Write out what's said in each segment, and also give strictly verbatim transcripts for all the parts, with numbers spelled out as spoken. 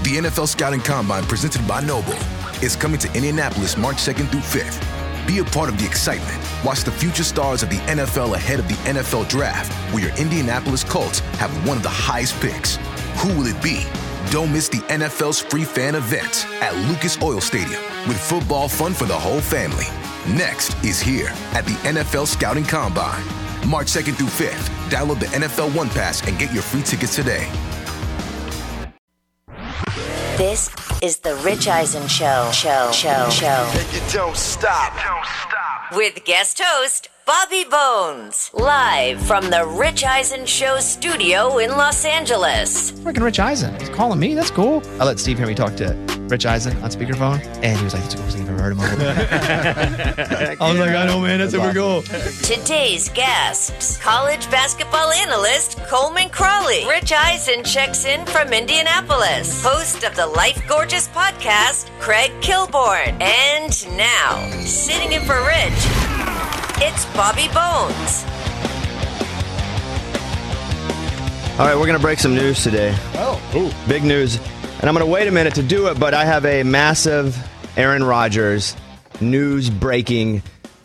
The N F L Scouting Combine, presented by Noble, is coming to Indianapolis March second through fifth. Be a part of the excitement. Watch the future stars of the N F L ahead of the N F L Draft, where your Indianapolis Colts have one of the highest picks. Who will it be? Don't miss the N F L's free fan event at Lucas Oil Stadium, with football fun for the whole family. Next is here at the N F L Scouting Combine. March second through fifth. Download the N F L One Pass and get your free tickets today. This is the Rich Eisen Show. Show, show, show. And you don't stop. Don't stop. With guest host Bobby Bones, live from the Rich Eisen Show studio in Los Angeles. Freaking Rich Eisen. He's calling me. That's cool. I let Steve hear me talk to Rich Eisen on speakerphone, and he was like, that's the coolest thing I've ever heard in my life. I was like, I know, man. That's super cool. Today's guests, college basketball analyst Coleman Crawley. Rich Eisen checks in from Indianapolis. Host of the Life Gorgeous podcast, Craig Kilborn. And now, sitting in for Rich, it's Bobby Bones. All right, we're going to break some news today. Oh. Ooh. Big news. And I'm going to wait a minute to do it, but I have a massive Aaron Rodgers news-breaking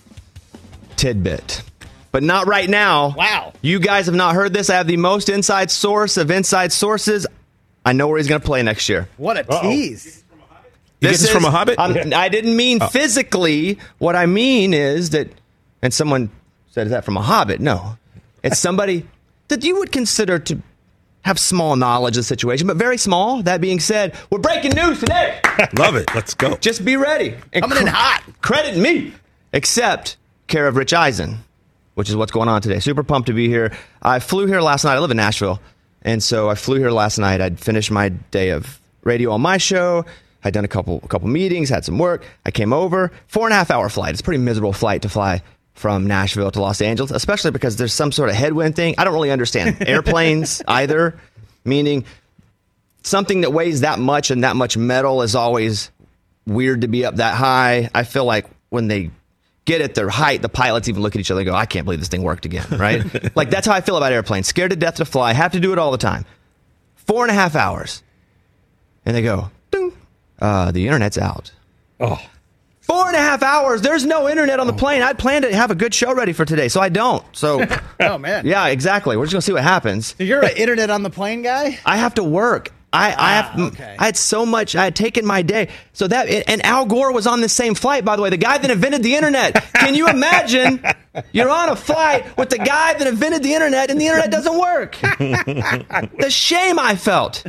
tidbit. But not right now. Wow. You guys have not heard this. I have the most inside source of inside sources. I know where he's going to play next year. What a Uh-oh. tease. You get this from a Hobbit? Um, I didn't mean Oh. physically. What I mean is that, and someone said, is that from a Hobbit? No. It's somebody that you would consider to have small knowledge of the situation, but very small. That being said, we're breaking news today. Love it. Let's go. Just be ready. And Coming in hot. Credit me. Except care of Rich Eisen, which is what's going on today. Super pumped to be here. I flew here last night. I live in Nashville. And so I flew here last night. I'd finished my day of radio on my show. I'd done a couple a couple meetings, had some work. I came over. Four and a half hour flight. It's a pretty miserable flight to fly from Nashville to Los Angeles, especially because there's some sort of headwind thing. I don't really understand airplanes either, meaning something that weighs that much and that much metal is always weird to be up that high. I feel like when they get at their height, the pilots even look at each other and go, I can't believe this thing worked again, right? Like, that's how I feel about airplanes. Scared to death to fly. Have to do it all the time. Four and a half hours. And they go, ding, uh, the internet's out. Oh. Four and a half hours. There's no internet on the plane. I'd planned to have a good show ready for today, so I don't. So, Oh, man. yeah, exactly. We're just going to see what happens. So you're an internet on the plane guy? I have to work. I, I Ah, have. okay. I had so much. I had taken my day. So that and Al Gore was on the same flight. By the way, the guy that invented the internet. Can you imagine? You're on a flight with the guy that invented the internet, and the internet doesn't work. The shame I felt.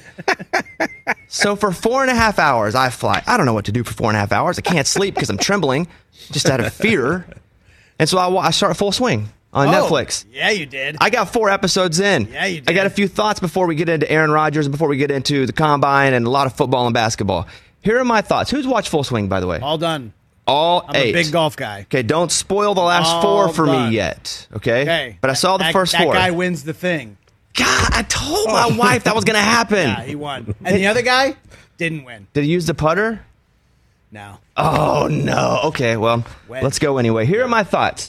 So for four and a half hours, I fly. I don't know what to do for four and a half hours. I can't sleep because I'm trembling, just out of fear. And so I, wa- I start full swing on Oh, Netflix. Yeah, you did. I got four episodes in. Yeah, you I got did. a few thoughts before we get into Aaron Rodgers and before we get into the Combine and a lot of football and basketball. Here are my thoughts. Who's watched Full Swing, by the way? All done. All I'm eight. a big golf guy. Okay, don't spoil the last All four for done. me yet. Okay? Okay. But I saw the that, first that four. That guy wins the thing. God, I told my wife that was going to happen. Yeah, he won. And the other guy didn't win. Did he use the putter? No. Oh, no. Okay, well, Wedge. let's go anyway. Here are my thoughts.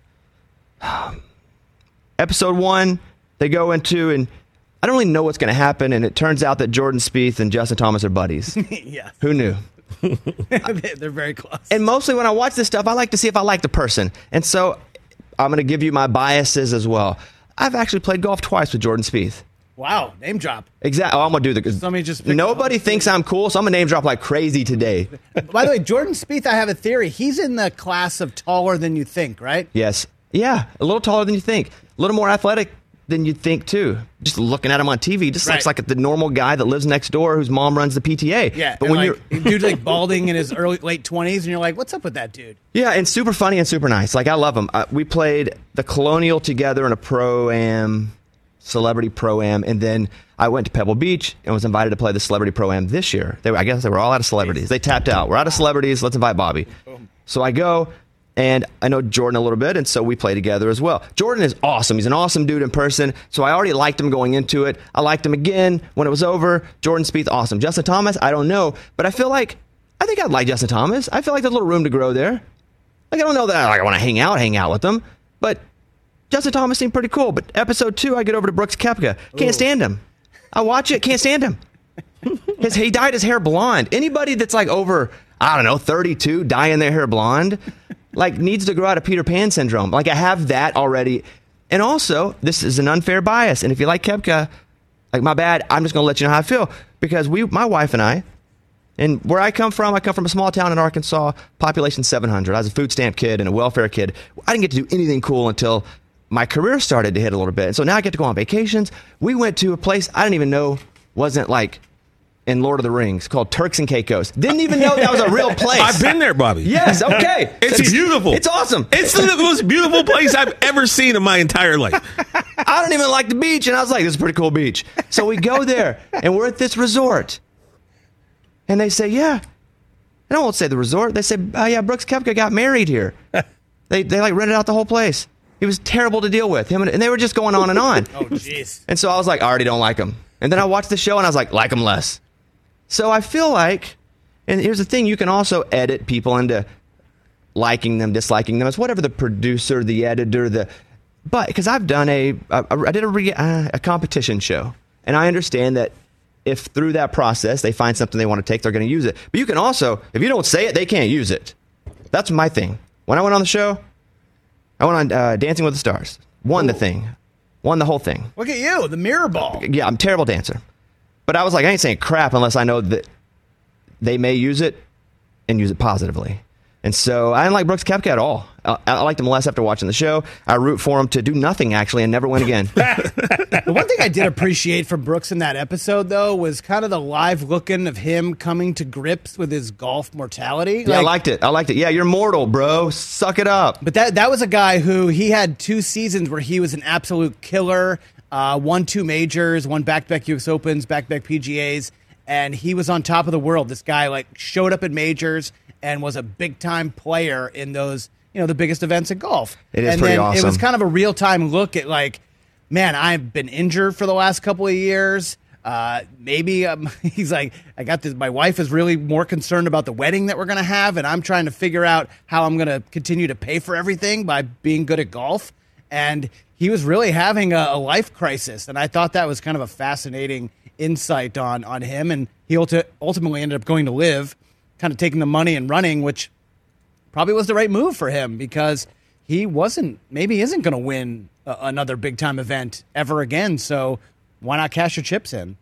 Episode one, they go into, and I don't really know what's going to happen, and it turns out that Jordan Spieth and Justin Thomas are buddies. Yeah. Who knew? They're very close. And mostly when I watch this stuff, I like to see if I like the person. And so I'm going to give you my biases as well. I've actually played golf twice with Jordan Spieth. Wow. Name drop. Exactly. Oh, I'm going to do the... Somebody just picked Nobody up. thinks I'm cool, so I'm going to name drop like crazy today. By the way, Jordan Spieth, I have a theory. He's in the class of taller than you think, right? Yes. Yeah, a little taller than you think. A little more athletic than you'd think, too. Just looking at him on T V, just Right. looks like the normal guy that lives next door whose mom runs the P T A. Yeah. But and when like, you're... dude's like balding in his early late twenties, and you're like, what's up with that dude? Yeah, and super funny and super nice. Like, I love him. Uh, we played the Colonial together in a Pro-Am, Celebrity Pro-Am, and then I went to Pebble Beach and was invited to play the Celebrity Pro-Am this year. They were, I guess they were all out of celebrities. They tapped out. We're out of celebrities. Let's invite Bobby. So I go, and I know Jordan a little bit, and so we play together as well. Jordan is awesome. He's an awesome dude in person, so I already liked him going into it. I liked him again when it was over. Jordan Spieth, awesome. Justin Thomas, I don't know, but I feel like, I think I'd like Justin Thomas. I feel like there's a little room to grow there. Like, I don't know that I, like, I want to hang out, hang out with him, but Justin Thomas seemed pretty cool. But episode two, I get over to Brooks Koepka. Can't Ooh. stand him. I watch it, can't stand him. His he dyed his hair blonde. Anybody that's like over, I don't know, thirty-two, dyeing their hair blonde, like needs to grow out of Peter Pan syndrome. Like I have that already. And also, this is an unfair bias. And if you like Koepka, like my bad, I'm just going to let you know how I feel. Because we, my wife and I, and where I come from, I come from a small town in Arkansas, population seven hundred. I was a food stamp kid and a welfare kid. I didn't get to do anything cool until my career started to hit a little bit. And so now I get to go on vacations. We went to a place I didn't even know wasn't like in Lord of the Rings called Turks and Caicos. Didn't even know that was a real place. I've been there, Bobby. Yes, okay. It's, it's beautiful. It's awesome. It's the most beautiful place I've ever seen in my entire life. I don't even like the beach. And I was like, this is a pretty cool beach. So we go there, and we're at this resort. And they say, yeah. And I won't say the resort. They said, oh, yeah, Brooks Koepka got married here. they, they, like, rented out the whole place. He was terrible to deal with. Him and, and they were just going on and on. Oh, jeez. And so I was like, I already don't like him. And then I watched the show, and I was like, like him less. So I feel like, and here's the thing, you can also edit people into liking them, disliking them. It's whatever the producer, the editor, the, but because I've done a, I, I did a, re, uh, a competition show, and I understand that if through that process they find something they want to take, they're going to use it. But you can also, if you don't say it, they can't use it. That's my thing. When I went on the show, I went on uh, Dancing with the Stars, won Ooh. the thing, won the whole thing. Look at you, the mirror ball. Yeah, I'm a terrible dancer. But I was like, I ain't saying crap unless I know that they may use it and use it positively. And so I didn't like Brooks Koepka at all. I, I liked him less after watching the show. I root for him to do nothing, actually, and never win again. The one thing I did appreciate from Brooks in that episode, though, was kind of the live looking of him coming to grips with his golf mortality. Yeah, like, I liked it. I liked it. Yeah, you're mortal, bro. Suck it up. But that that was a guy who, he had two seasons where he was an absolute killer. Uh, won two majors, won back-to-back U S Opens, back-to-back P G As, and he was on top of the world. This guy like showed up at majors and was a big-time player in those, you know, the biggest events in golf. It is and pretty then awesome. It was kind of a real-time look at like, man, I've been injured for the last couple of years. Uh, maybe um, he's like, I got this. My wife is really more concerned about the wedding that we're going to have, and I'm trying to figure out how I'm going to continue to pay for everything by being good at golf. And he was really having a, a life crisis, and I thought that was kind of a fascinating insight on on him. And he ulti- ultimately ended up going to live, kind of taking the money and running, which probably was the right move for him because he wasn't, maybe isn't going to win a, another big time event ever again. So why not cash your chips in?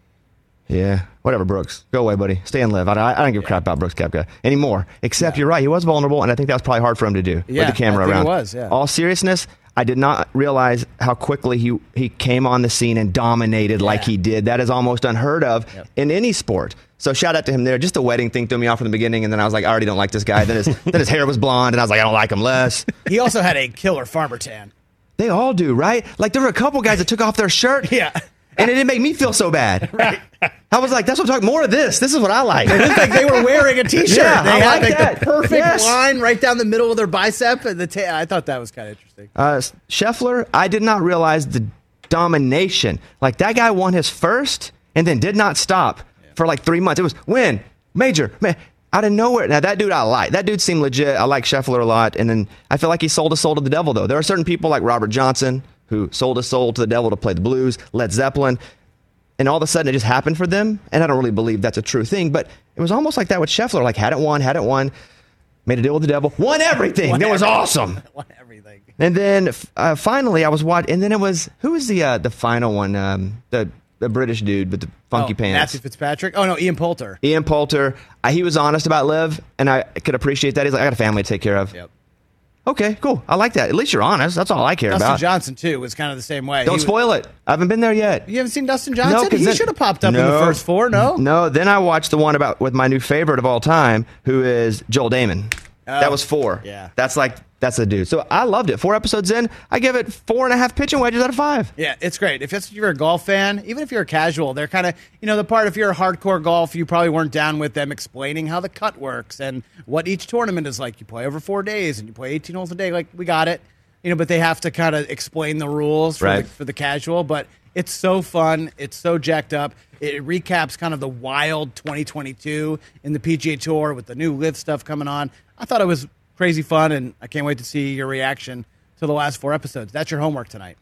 Yeah, whatever, Brooks. Go away, buddy. Stay and live. I, I don't give a crap about Brooks Koepka anymore. Except yeah. you're right, he was vulnerable, and I think that was probably hard for him to do yeah, with the camera I think around. It was, yeah. All seriousness, I did not realize how quickly he he came on the scene and dominated yeah. like he did. That is almost unheard of yep. in any sport. So shout out to him there. Just the wedding thing threw me off from the beginning, and then I was like, I already don't like this guy. Then his then his hair was blonde, and I was like, I don't like him less. He also had a killer farmer tan. They all do, right? Like there were a couple guys that took off their shirt. Yeah. And it didn't make me feel so bad. Right. I was like, that's what I'm talking, more of this. This is what I like. It looked like they were wearing a T-shirt. Yeah, they I had like like that. the perfect yes. line right down the middle of their bicep. And the ta- I thought that was kind of interesting. Uh, Scheffler, I did not realize the domination. Like, that guy won his first and then did not stop yeah. for like three months. It was win, major, man, out of nowhere. Now, that dude I like. That dude seemed legit. I like Scheffler a lot. And then I feel like he sold his soul to the devil, though. There are certain people like Robert Johnson who sold his soul to the devil to play the blues, Led Zeppelin. And all of a sudden, it just happened for them. And I don't really believe that's a true thing. But it was almost like that with Scheffler. Like, hadn't won, hadn't won, made a deal with the devil, won everything. Won it was everything. awesome. Won everything. And then uh, finally, I was watching. And then it was, who was the uh, the final one? Um, the the British dude with the funky oh, pants. Matthew Fitzpatrick? Oh, no, Ian Poulter. Ian Poulter. Uh, he was honest about Liv. And I could appreciate that. He's like, I got a family to take care of. Yep. Okay, cool. I like that. At least you're honest. That's all I care Dustin about. Dustin Johnson, too, was kind of the same way. Don't he spoil was, it. I haven't been there yet. You haven't seen Dustin Johnson? No, he then, should have popped up no, in the first four, no? No, then I watched the one about with my new favorite of all time, who is Joel Damon. Oh, that was four. Yeah. That's like, that's a dude. So I loved it. Four episodes in, I give it four and a half pitching wedges out of five. Yeah, it's great. If, it's, if you're a golf fan, even if you're a casual, they're kind of, you know, the part, if you're a hardcore golf, you probably weren't down with them explaining how the cut works and what each tournament is like. You play over four days and you play eighteen holes a day. Like, we got it. You know, but they have to kind of explain the rules for, right. the, for the casual. But it's so fun. It's so jacked up. It recaps kind of the wild twenty twenty-two in the P G A Tour with the new Live stuff coming on. I thought it was crazy fun, and I can't wait to see your reaction to the last four episodes. That's your homework tonight.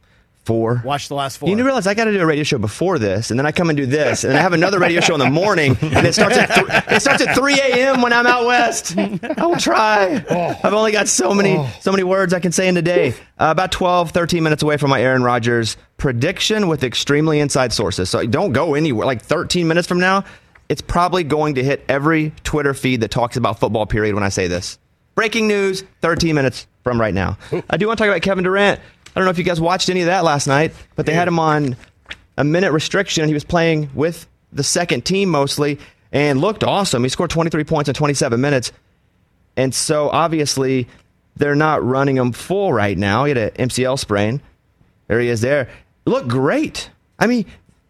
Four. Watch the last four. You realize I got to do a radio show before this, and then I come and do this, and then I have another radio show in the morning, and it starts at th- it starts at three a.m. when I'm out west. I will try. Oh. I've only got so many oh. so many words I can say in a day. Uh, about twelve, thirteen minutes away from my Aaron Rodgers prediction with extremely inside sources. So don't go anywhere. Like thirteen minutes from now, it's probably going to hit every Twitter feed that talks about football, period, when I say this. Breaking news, thirteen minutes from right now. I do want to talk about Kevin Durant. I don't know if you guys watched any of that last night, but they had him on a minute restriction. He was playing with the second team mostly and looked awesome. He scored twenty-three points in twenty-seven minutes. And so obviously they're not running him full right now. He had an M C L sprain. There he is there. Looked great. I mean,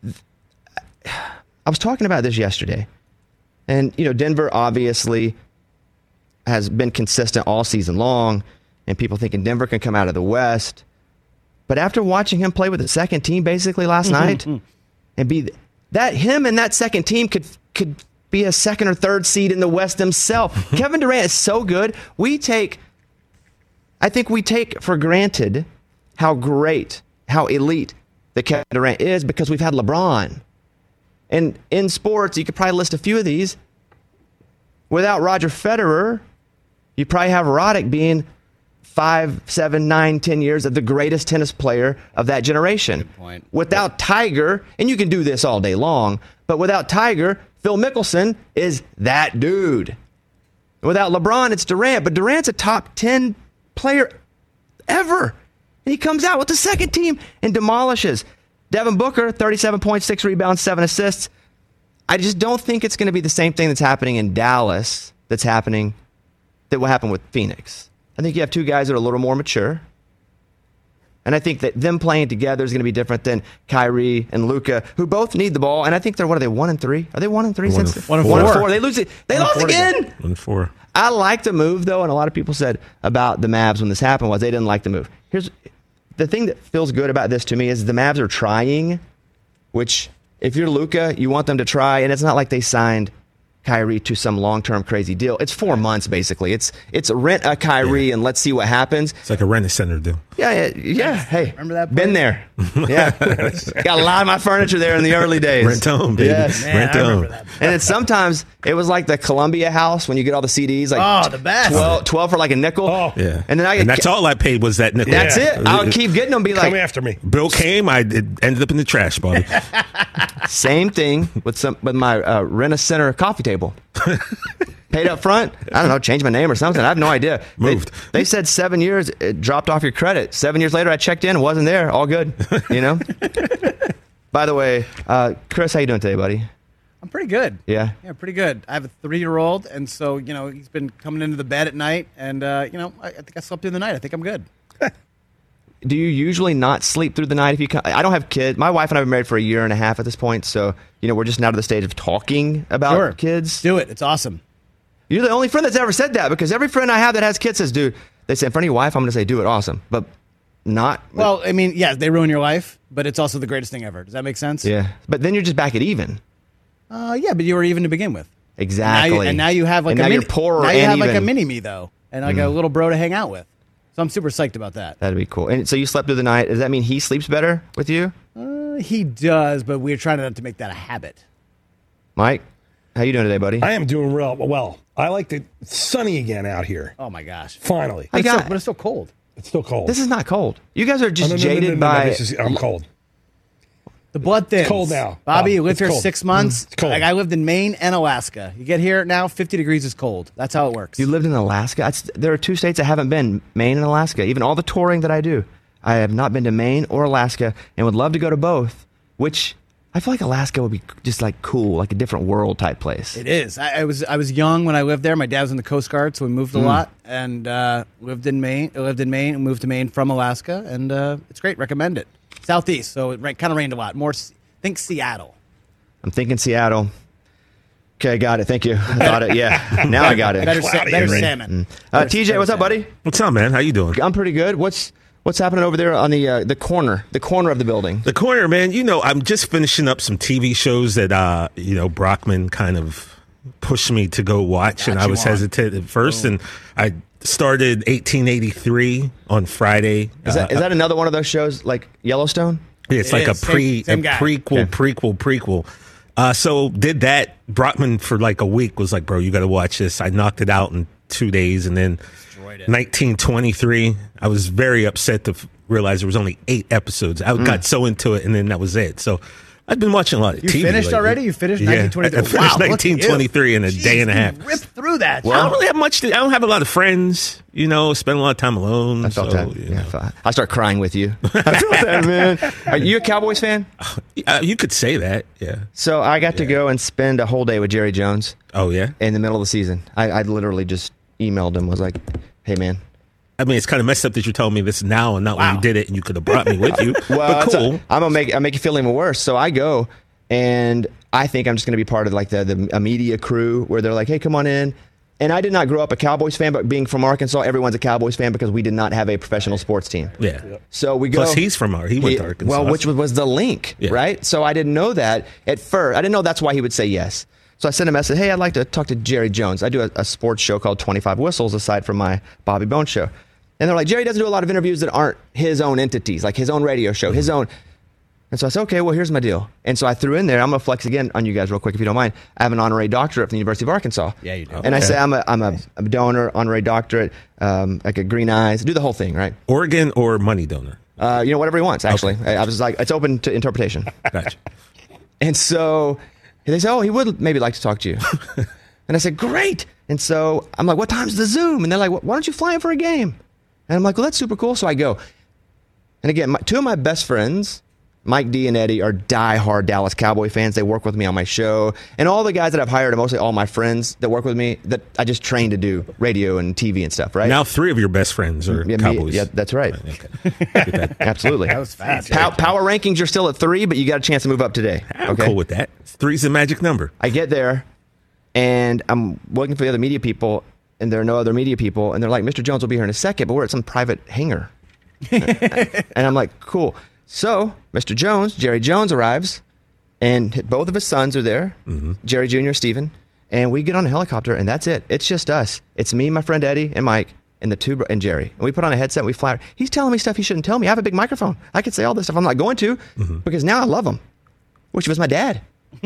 I was talking about this yesterday. And, you know, Denver obviously has been consistent all season long, and people thinking Denver can come out of the West. But after watching him play with the second team basically last night, and be that him and that second team could could be a second or third seed in the West himself. Kevin Durant is so good. We take, I think we take for granted how great, how elite that Kevin Durant is because we've had LeBron. And in sports, you could probably list a few of these. Without Roger Federer, you probably have Roddick being five, seven, nine, ten years of the greatest tennis player of that generation. Good point. Without Tiger, and you can do this all day long, but without Tiger, Phil Mickelson is that dude. Without LeBron, it's Durant, but Durant's a top ten player ever. And he comes out with the second team and demolishes. Devin Booker, thirty-seven points, six rebounds, seven assists. I just don't think it's going to be the same thing that's happening in Dallas that's happening, that will happen with Phoenix. I think you have two guys that are a little more mature. And I think that them playing together is going to be different than Kyrie and Luka, who both need the ball. And I think they're, what are they, one and three? Are they one and three? One, since and, one and four. One and four. They lose it. They one lost again. One and four. I like the move, though, and a lot of people said about the Mavs when this happened was they didn't like the move. Here's the thing that feels good about this to me is the Mavs are trying, which if you're Luka, you want them to try, and it's not like they signed Kyrie to some long-term crazy deal. It's four months, basically. It's it's rent a Kyrie, yeah. and let's see what happens. It's like a rent-a-center deal. Yeah, yeah, yeah. Hey, remember that? Been there. Yeah. Got a lot of my furniture there in the early days. Rent to home, baby. Yes. Man, Rent to home. And then sometimes it was like the Columbia House when you get all the C Ds. Like oh, the best. twelve, twelve for like a nickel. Oh. Yeah. And then I and that's all I paid was that nickel. That's yeah. it. I would keep getting them. Be like, come after me. Bill came. I it ended up in the trash, Bobby. Same thing with some with my uh, Rent-A-Center coffee table. Paid up front. I don't know. Changed my name or something. I have no idea. Moved. They, they said seven years. It dropped off your credit. Seven years later, I checked in. Wasn't there. All good. You know. By the way, uh, Chris, how you doing today, buddy? I'm pretty good. Yeah. Yeah, pretty good. I have a three-year-old, and so, you know, he's been coming into the bed at night, and, uh, you know, I, I think I slept through the night. I think I'm good. Do you usually not sleep through the night if you come? I don't have kids. My wife and I have been married for a year and a half at this point, so, you know, we're just now to the stage of talking about Sure. kids. Do it. It's awesome. You're the only friend that's ever said that, because every friend I have that has kids says, dude, they say in front of your wife, I'm going to say, do it, awesome. But not. Well, I mean, yeah, they ruin your life, but it's also the greatest thing ever. Does that make sense? Yeah. But then you're just back at even. Uh, yeah, but you were even to begin with. Exactly. And now you, and now you have like and a now mini, you're poorer now you and have like even. a mini me though, and like mm. a little bro to hang out with. So I'm super psyched about that. That'd be cool. And so you slept through the night. Does that mean he sleeps better with you? Uh, he does, but we're trying not to make that a habit. Mike, how you doing today, buddy? I am doing real well. I like it. It's sunny again out here. Oh my gosh! Finally, But, I it's, got- still, but it's still cold. it's still cold. This is not cold. You guys are just Oh, no, no, no, jaded no, no, no, by. this is- I'm cold. The blood thins. cold now. Bobby, you Bob, lived it's here cold. six months. Mm, it's cold. Like I lived in Maine and Alaska. You get here now, fifty degrees is cold. That's how it works. You lived in Alaska? That's, there are two states I haven't been, Maine and Alaska. Even all the touring that I do, I have not been to Maine or Alaska and would love to go to both, which I feel like Alaska would be just like cool, like a different world type place. It is. I, I was I was young when I lived there. My dad was in the Coast Guard, so we moved a Mm. lot and uh, lived in Maine. Lived in Maine and moved to Maine from Alaska, and uh, it's great. Recommend it. Southeast, so it ra- kind of rained a lot. More, s- think Seattle. I'm thinking Seattle. Okay, got it. Thank you. I got it. Yeah, now I got it. Better, sa- Cloudy better and rain. salmon. Uh, Better- T J, better what's up, salmon. buddy? What's up, man? How you doing? I'm pretty good. What's what's happening over there on the uh, the corner, the corner of the building? The corner, man. You know, I'm just finishing up some T V shows that uh, you know Brockman kind of pushed me to go watch, Got and I you was on. hesitant at first, Boom. and I started eighteen eighty-three on Friday. Is that, Uh, is that another one of those shows like Yellowstone? It's It like is. a pre Same- same a guy. prequel, Okay. prequel, prequel. Uh, so did that. Brockman for like a week was like, bro, you got to watch this. I knocked it out in two days, and then nineteen twenty-three. I was very upset to f- realize there was only eight episodes. I got so into it, and then that was it. So I've been watching a lot of You T V. finished lately. already? You finished Yeah, nineteen twenty-three? I finished Wow, look at you. nineteen twenty-three in a Jeez, day and a you half. ripped through that. I don't really have much. To, I don't have a lot of friends. You know, spend a lot of time alone. I felt so, that. you Yeah, I, know. felt- I start crying with you. I felt that, man. Are you a Cowboys fan? Uh, you could say that. Yeah. So I got to go and spend a whole day with Jerry Jones Oh yeah. in the middle of the season. I, I literally just emailed him. Was like, "Hey, man." I mean, it's kind of messed up that you're telling me this now and not when Wow. you did it, and you could have brought me with you. Well, but it's a- cool. I'm gonna make I make you feel even worse. So I go, and I think I'm just gonna be part of like the the a media crew where they're like, "Hey, come on in." And I did not grow up a Cowboys fan, but being from Arkansas, everyone's a Cowboys fan because we did not have a professional sports team. Yeah. So we go. Plus, he's from our. He went He- to Arkansas. Well, which was, was the link, Yeah. right? So I didn't know that at first. I didn't know that's why he would say yes. So I sent a message, hey, I'd like to talk to Jerry Jones. I do a, a sports show called twenty-five Whistles aside from my Bobby Bones show. And they're like, Jerry doesn't do a lot of interviews that aren't his own entities, like his own radio show, his own. And so I said, okay, well, here's my deal. And so I threw in there, I'm going to flex again on you guys real quick if you don't mind. I have an honorary doctorate from the University of Arkansas. Yeah, you do. And I Okay. say I'm a, I'm a, a donor, honorary doctorate, um, like a green eyes, do the whole thing, right? Oregon or money donor. Uh, you know, whatever he wants, actually. I, I was like, it's open to interpretation. Gotcha. And so they say, oh, he would maybe like to talk to you. And I said, great. And so I'm like, what time's the Zoom? And they're like, why don't you fly in for a game? And I'm like, well, that's super cool. So I go. And again, my, two of my best friends, Mike D and Eddie, are diehard Dallas Cowboy fans. They work with me on my show. And all the guys that I've hired are mostly all my friends that work with me that I just train to do radio and T V and stuff, right? Now three of your best friends are Yeah, me- Cowboys. yeah, that's right. Okay. Absolutely. That was fast. Pow- power rankings are still at three, but you got a chance to move up today. I'm cool with that. Three's the magic number. I get there, and I'm looking for the other media people, and there are no other media people, and they're like, Mister Jones will be here in a second, but we're at some private hangar. And I'm like, cool. So Mister Jones, Jerry Jones arrives, and both of his sons are there, Jerry Junior, Stephen, and we get on a helicopter, and that's it. It's just us. It's me, my friend Eddie, and Mike, and the two, bro- and Jerry. And we put on a headset, and we fly. He's telling me stuff he shouldn't tell me. I have a big microphone. I could say all this stuff. I'm not going to, because now I love him, which was my dad.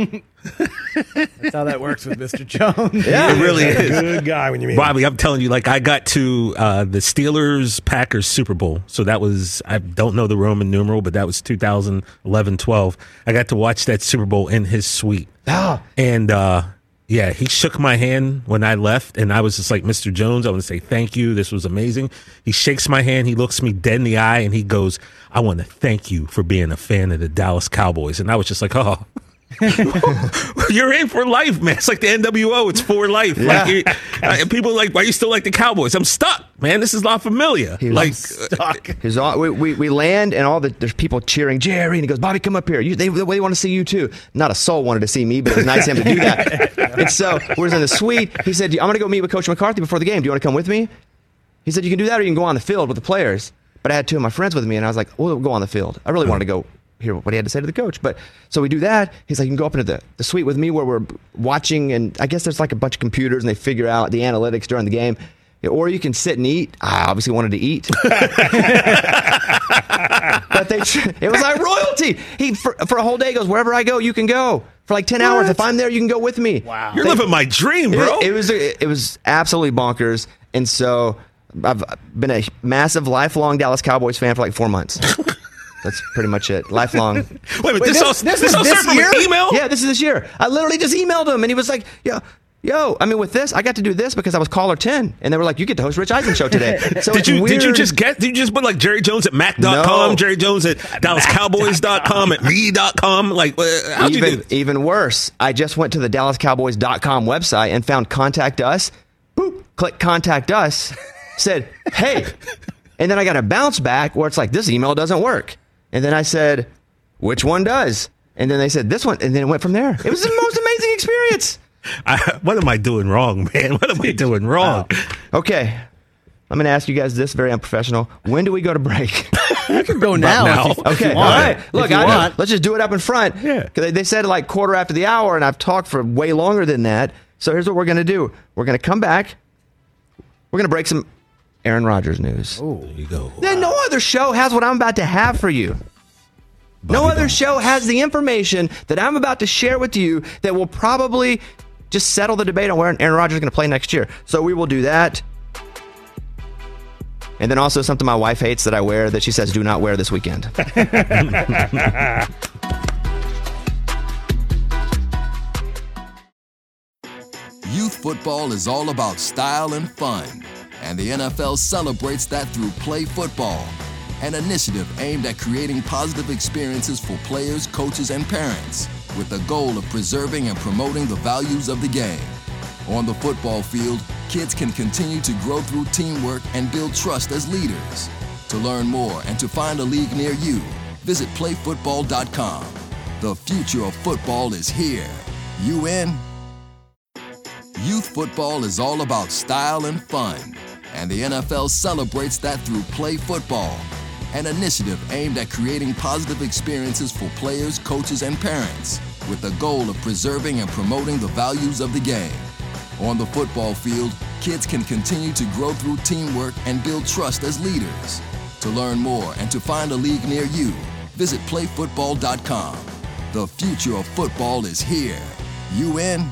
That's how that works with Mister Jones. Yeah. It really is. Good guy when you meet him. Bobby, I'm telling you, like I got to uh, the Steelers Packers Super Bowl. So that was, I don't know the Roman numeral, but that was two thousand eleven twelve. I got to watch that Super Bowl in his suite. Ah. And uh, yeah, he shook my hand when I left. And I was just like, Mister Jones, I want to say thank you. This was amazing. He shakes my hand. He looks me dead in the eye and he goes, I want to thank you for being a fan of the Dallas Cowboys. And I was just like, oh. You're in for life, man. It's like the N W O. It's for life. Yeah. Like you, uh, and people are like, why you still like the Cowboys? I'm stuck, man. This is not familiar. was Like, Stuck. He's all, we, we, we land, and all the there's people cheering Jerry, and he goes, Bobby, come up here. You, they, they want to see you too. Not a soul wanted to see me, but it was nice of him to do that. And so we're in the suite. He said, I'm going to go meet with Coach McCarthy before the game. Do you want to come with me? He said, you can do that, or you can go on the field with the players. But I had two of my friends with me, and I was like, well, we'll go on the field. I really wanted to go hear what he had to say to the coach. But so we do that. He's like, you can go up into the, the suite with me where we're watching, and I guess there's like a bunch of computers, and they figure out the analytics during the game. Or you can sit and eat. I obviously wanted to eat. But they, it was like royalty. He for, for a whole day goes, wherever I go, you can go. For like ten hours. If I'm there, you can go with me. Wow. you're They- living my dream, bro. It, it was it was absolutely bonkers. And so I've been a massive, lifelong Dallas Cowboys fan for like four months. That's pretty much it. Lifelong. Wait a minute, this, this- all, this this, is all this started from an year? email? Yeah, this is this year. I literally just emailed him, and he was like, "Yo, yo." I mean, with this, I got to do this because I was caller ten, and they were like, "You get to host Rich Eisen show today." So Did it's you did you weird. just get did you just put like Jerry Jones at Mac dot com, No. Jerry Jones at Dallas Cowboys dot com, at me dot com? Like, uh, how'd you do even, this? even worse, I just went to the Dallas Cowboys dot com website and found Contact Us. Boop, click Contact Us. Said, hey. And then I got a bounce back where it's like, this email doesn't work. And then I said, which one does? And then they said, this one. And then it went from there. It was the most amazing experience. I, what am I doing wrong, man? What am I doing wrong? Okay. I'm going to ask you guys this, very unprofessional. When do we go to break? You can go now. now. If you, if Okay, you all want. right. Look, If you I, want. let's just do it up in front. Yeah. 'Cause They, they said like quarter after the hour, and I've talked for way longer than that. So here's what we're going to do. We're going to come back. We're going to break some Aaron Rodgers news. Oh, There you go. Then no other show has what I'm about to have for you. No Bobby other Bones. show has the information that I'm about to share with you that will probably just settle the debate on where Aaron Rodgers is going to play next year. So we will do that. And then also something my wife hates that I wear that she says do not wear this weekend. Youth football is all about style and fun, and the N F L celebrates that through Play Football, an initiative aimed at creating positive experiences for players, coaches, and parents, with the goal of preserving and promoting the values of the game. On the football field, kids can continue to grow through teamwork and build trust as leaders. To learn more and to find a league near you, visit play football dot com. The future of football is here. You in? Youth football is all about style and fun, and the N F L celebrates that through Play Football, an initiative aimed at creating positive experiences for players, coaches, and parents, with the goal of preserving and promoting the values of the game. On the football field, kids can continue to grow through teamwork and build trust as leaders. To learn more and to find a league near you, visit play football dot com. The future of football is here. You in?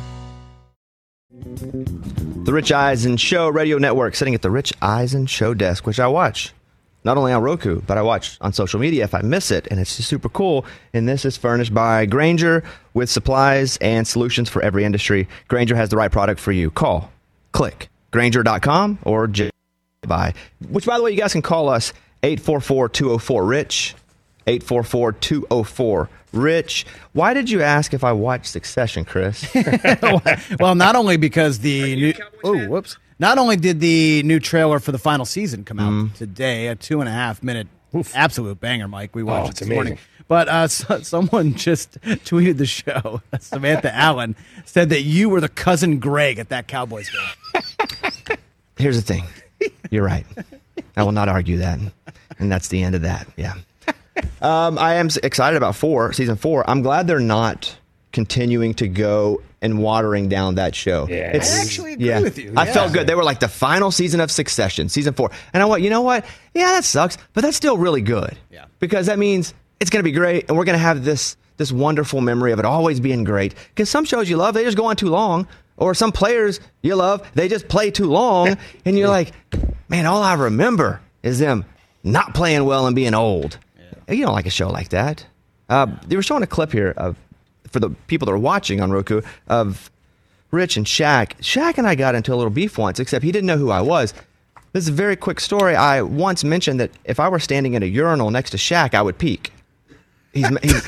The Rich Eisen Show Radio Network, sitting at the Rich Eisen Show desk, which I watch not only on Roku, but I watch on social media if I miss it, and it's just super cool. And this is furnished by Grainger with supplies and solutions for every industry. Grainger has the right product for you. Call, click, Grainger dot com or J by, which, by the way, you guys can call us eight four four, two oh four, RICH, eight four four, two oh four, RICH. Why did you ask if I watched Succession, Chris? Well, not only because the new, oh, whoops. Not only did the new trailer for the final season come out Mm-hmm. today, a two and a half minute absolute banger, Mike. We watched Oh, it it's this morning. amazing. But uh, so, someone just tweeted the show. Samantha Allen said that you were the cousin Greg at that Cowboys game. Here's the thing. You're right. I will not argue that. And that's the end of that. Yeah. Um, I am excited about four, season four. I'm glad they're not continuing to go and watering down that show. Yeah. It's, I actually agree with you. I Yeah. felt good. They were like the final season of Succession, season four. And I went, you know what? Yeah, that sucks, but that's still really good. Yeah. Because that means it's going to be great, and we're going to have this this wonderful memory of it always being great. Because some shows you love, they just go on too long. Or some players you love, they just play too long. And you're like, man, all I remember is them not playing well and being old. Yeah. You don't like a show like that. Uh, they were showing a clip here of, for the people that are watching on Roku, of Rich and Shaq. Shaq and I got into a little beef once, except he didn't know who I was. This is a very quick story. I once mentioned that if I were standing in a urinal next to Shaq, I would peek. He's, he's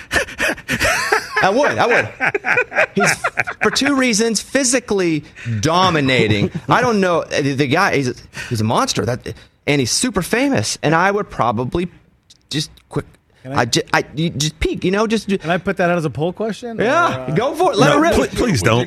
I would, I would. He's, for two reasons, physically dominating. I don't know. The, the guy, he's a, he's a monster, that, and he's super famous. And I would probably just quick, I, I, just, I you just peek, you know, just. Can I put that out as a poll question? Yeah, Or, uh, go for it. Let No, it rip. pl- please don't.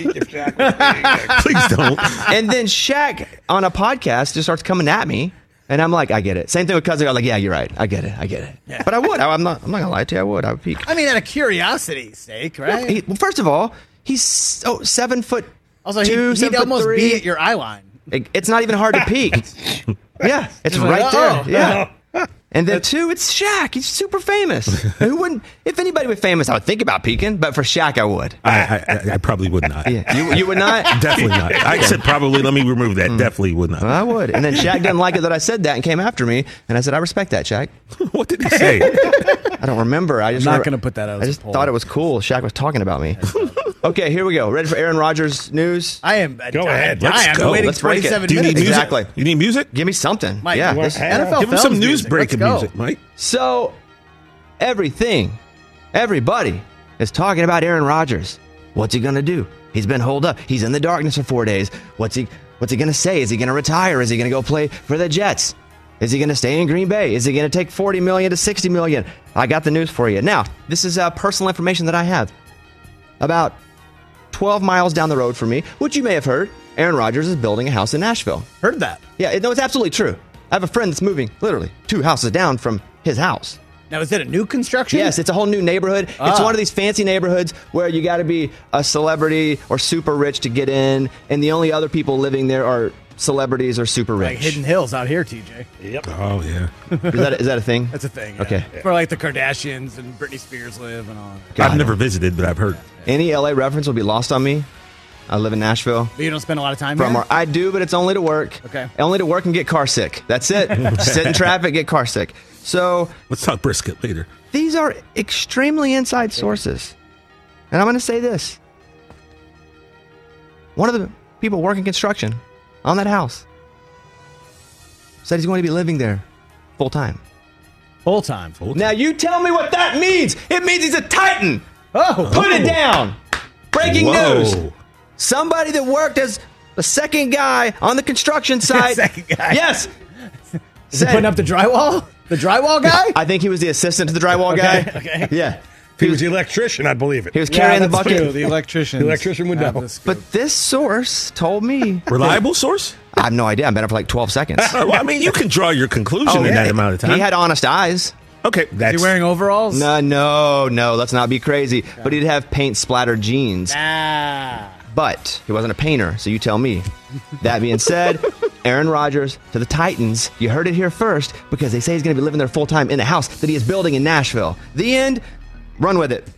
Please don't. And then Shaq on a podcast just starts coming at me, and I'm like, I get it. Same thing with Cousin. I'm like, yeah, you're right. I get it. I get it. Yeah. But I would. I, I'm not. I'm not gonna lie to you. I would. I would peek. I mean, out of curiosity's sake, right? He, well, first of all, he's so seven foot. also, two, he, seven he'd foot almost three. be at your eye line. It- It's not even hard to peek. Yeah, it's Just right like, there. oh. Yeah. And then two, it's Shaq. He's super famous. Who wouldn't? If anybody was famous, I would think about peeking. But for Shaq, I would. I, I, I probably would not. Yeah, you, you would not. Definitely not. I said probably. Let me remove that. Definitely would not. I would. And then Shaq didn't like it that I said that and came after me. And I said, I respect that, Shaq. What did he say? I don't remember. I just I'm not remember- gonna put that out I as a just poll. thought it was cool. Shaq was talking about me. Okay, here we go. Ready for Aaron Rodgers news? I am. Go I, ahead. I, Let's I've go. been waiting Let's break it. twenty-seven Do you need minutes. music? Exactly. You need music? Give me something. Mike, yeah. you want this- N F L Give him Films some news music. breaking Let's go. music, Mike. So, everything, everybody is talking about Aaron Rodgers. What's he going to do? He's been holed up. He's in the darkness for four days. What's he What's he going to say? Is he going to retire? Is he going to go play for the Jets? Is he going to stay in Green Bay? Is he going to take forty million dollars to sixty million dollars? I got the news for you. Now, this is uh, personal information that I have. About twelve miles down the road from me, which you may have heard, Aaron Rodgers is building a house in Nashville. Heard that. Yeah, it, no, it's absolutely true. I have a friend that's moving literally two houses down from his house. Now, is it a new construction? Yes, it's a whole new neighborhood. It's Ah. one of these fancy neighborhoods where you got to be a celebrity or super rich to get in, and the only other people living there are celebrities are super rich. Like Hidden Hills out here, T J. Yep. Oh yeah. Is that is that a thing? That's a thing. Yeah. Okay. For like the Kardashians and Britney Spears live and all. God. I've never visited, but I've heard. Any L A reference will be lost on me. I live in Nashville. But you don't spend a lot of time From here? where I do, but it's only to work. Okay. Only to work and get car sick. That's it. Sit in traffic, get car sick. So Let's talk brisket later. these are extremely inside sources. And I'm going to say this. One of the people working construction on that house said he's going to be living there full time. Full time. Full Now you tell me what that means. It means he's a Titan. Oh. Put it down. Breaking Whoa. news. Somebody that worked as the second guy on the construction site. Second guy. Yes. Is he Said- putting up the drywall? The drywall guy? I think he was the assistant to the drywall guy. Okay, okay. Yeah. If he was the electrician, I'd believe it. He was carrying the that's bucket. true. The electrician. The electrician would know. But this source told me. Reliable source? I have no idea. I've been up for like twelve seconds. Uh, well, I mean, you can draw your conclusion in that amount of time. He had honest eyes. okay, Is that's he wearing overalls? No, no, no. Let's not be crazy. But he'd have paint splattered jeans. Ah. But he wasn't a painter, so you tell me. That being said, Aaron Rodgers to the Titans. You heard it here first because they say he's going to be living there full time in a house that he is building in Nashville. The end. Run with it.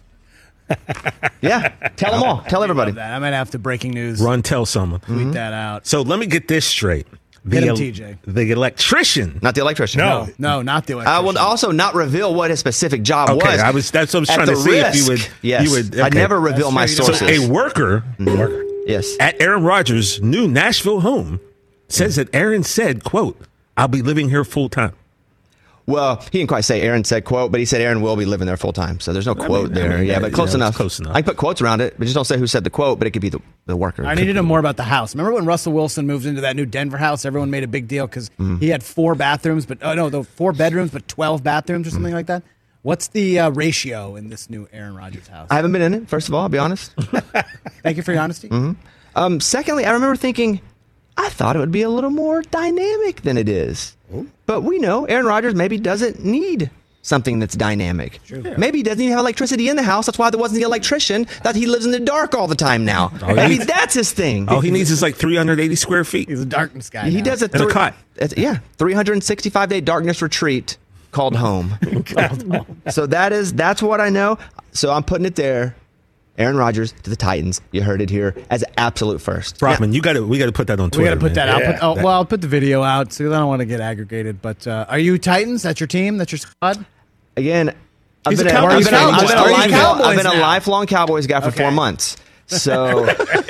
Yeah. Tell them all. Tell everybody. Love that. I might have to breaking news. run. Tell someone. Tweet that out. So let me get this straight. The, Hit him, el- T J. the electrician. Not the electrician. No. No, not the I electrician. will also not reveal what his specific job Okay, was. I was. That's what I was At trying the to see if you risk. would. Yes. You would. I okay. never reveal my That's true, you So sources. a worker Worker. Yes. at Aaron Rodgers' new Nashville home says that Aaron said, "quote I'll be living here full time." Well, he didn't quite say Aaron said quote, but he said Aaron will be living there full time. So there's no quote mean- I there. mean, yeah, that- but close you know, enough. it's close enough. I can put quotes around it, but just don't say who said the quote, but it could be the, the worker. I need to know more about the house. Remember when Russell Wilson moved into that new Denver house? Everyone made a big deal because Mm-hmm. he had four bathrooms, but oh no, the four bedrooms, but twelve bathrooms or something Mm-hmm. like that. What's the uh, ratio in this new Aaron Rodgers house? I haven't been in it, first of all, I'll be honest. Thank you for your honesty. Um, secondly, I remember thinking, I thought it would be a little more dynamic than it is. But we know Aaron Rodgers maybe doesn't need something that's dynamic. Maybe he doesn't even have electricity in the house. That's why there wasn't the electrician, that he lives in the dark all the time now. he Maybe needs- that's his thing. All he needs is like three hundred eighty square feet. He's a darkness guy. He now. does a, And a three- cot. it's- yeah, three hundred sixty-five day darkness retreat called home. So that is that's what I know. So I'm putting it there. Aaron Rodgers to the Titans. You heard it here as absolute first. Brockman, you got to. We got to put that on Twitter. We got to put man. that out. Yeah. Put, oh, That- well, I'll put the video out because I don't want to get aggregated. But uh, are you Titans? That's your team? That's your squad? Again, I've He's been, a a, Cowboys I've been, a, fan. I've been, a, Are you lifelong, Cowboys I've been a now? lifelong Cowboys guy for Okay. four months. So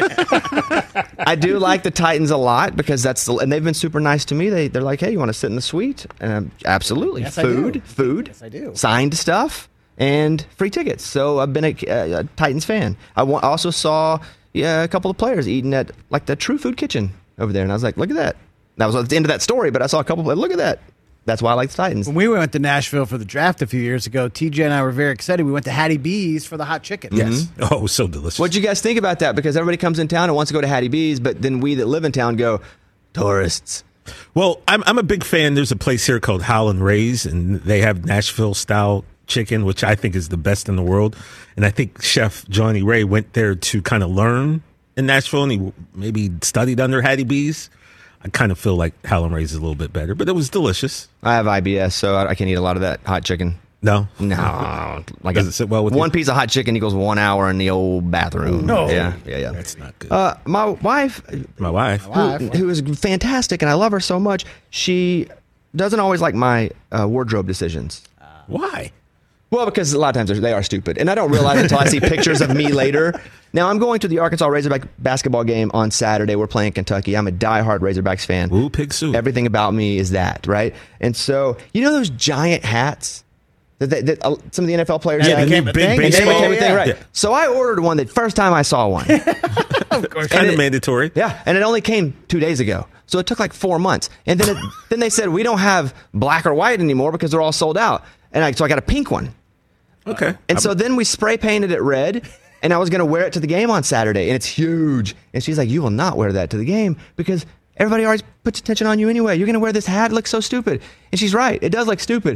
I do like the Titans a lot because that's the, and they've been super nice to me. They they're like, hey, you want to sit in the suite? And I'm, absolutely, Yes, I food, do. food, Yes, I do. signed stuff and free tickets. So I've been a, a, a Titans fan. I wa- also saw yeah, a couple of players eating at like the True Food Kitchen over there, and I was like, look at that. That was at the end of that story, but I saw a couple. Look at that. That's why I like the Titans. When we went to Nashville for the draft a few years ago, T J and I were very excited. We went to Hattie B's for the hot chicken. Yes. Oh, it was so delicious. What'd you guys think about that? Because everybody comes in town and wants to go to Hattie B's, but then we that live in town go, tourists. Well, I'm I'm a big fan. There's a place here called Howland Ray's, and they have Nashville style chicken, which I think is the best in the world. And I think Chef Johnny Ray went there to kind of learn in Nashville, and he maybe studied under Hattie B's. I kind of feel like Howland Ray's is a little bit better, but it was delicious. I have I B S, so I I can't eat a lot of that hot chicken. No, No, like Does a- it sit well with one you? piece of hot chicken equals one hour in the old bathroom. No. yeah, yeah, yeah. that's not good. Uh, my wife, My wife. Wow. who, who is fantastic, and I love her so much. She doesn't always like my uh, wardrobe decisions. Why? Well, because a lot of times they're- they are stupid, and I don't realize until I see pictures of me later. Now I'm going to the Arkansas Razorback basketball game on Saturday. We're playing Kentucky. I'm a diehard Razorbacks fan. Woo pig soup. Everything about me is that, right? And so, you know those giant hats that, they, that uh, some of the N F L players Yeah, have? they became a big thing. And they baseball. became a thing, Yeah. right? Yeah. So I ordered one the first time I saw one. Of course. Kind and of it- mandatory. Yeah, and it only came two days ago. So it took like four months. And then it, then they said, we don't have black or white anymore because they're all sold out. And I, so I got a pink one. Okay. And so then we spray painted it red, and I was going to wear it to the game on Saturday, and it's huge. And she's like, you will not wear that to the game because everybody always puts attention on you anyway. You're going to wear this hat. It looks so stupid. And she's right. It does look stupid.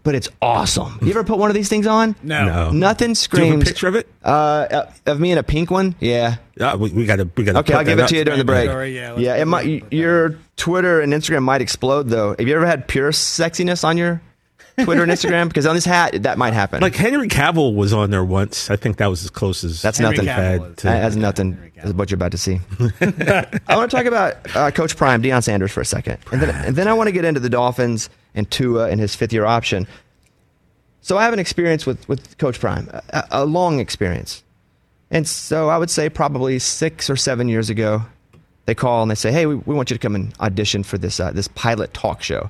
but it's awesome. You ever put one of these things on? No. No. Nothing Do you have a screams. picture of it? Uh, uh, of me in a pink one? Yeah. Uh, we, we gotta, we gotta. Okay, put I'll give that it to up. you during the break. Sorry, yeah, let's yeah, do it might, that. your Twitter and Instagram might explode, though. Have you ever had pure sexiness on your Twitter and Instagram? Because on this hat, that might happen. Like Henry Cavill was on there once. I think that was as close as That's Henry nothing. Cavill Had is- to- That has nothing. Is what you're about to see. I want to talk about uh, Coach Prime, Deion Sanders, for a second, and then, and then I want to get into the Dolphins and Tua and his fifth year option. So I have an experience with with Coach Prime, a, a long experience, and so I would say probably six or seven years ago, they call and they say, "Hey, we, we want you to come and audition for this uh, this pilot talk show."